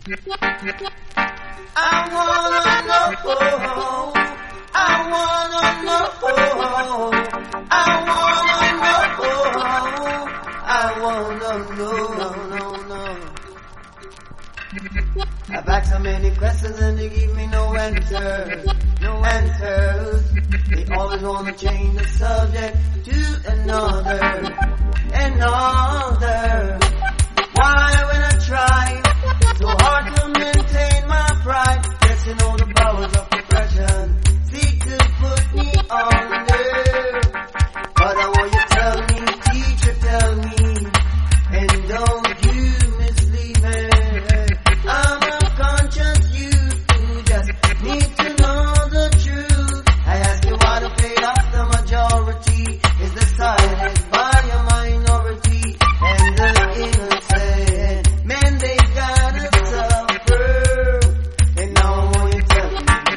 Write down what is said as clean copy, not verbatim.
I wanna know. I wanna know. I wanna know. I've asked so many questions and they give me no answers. No answers. They always wanna change the subject to another. Why when I try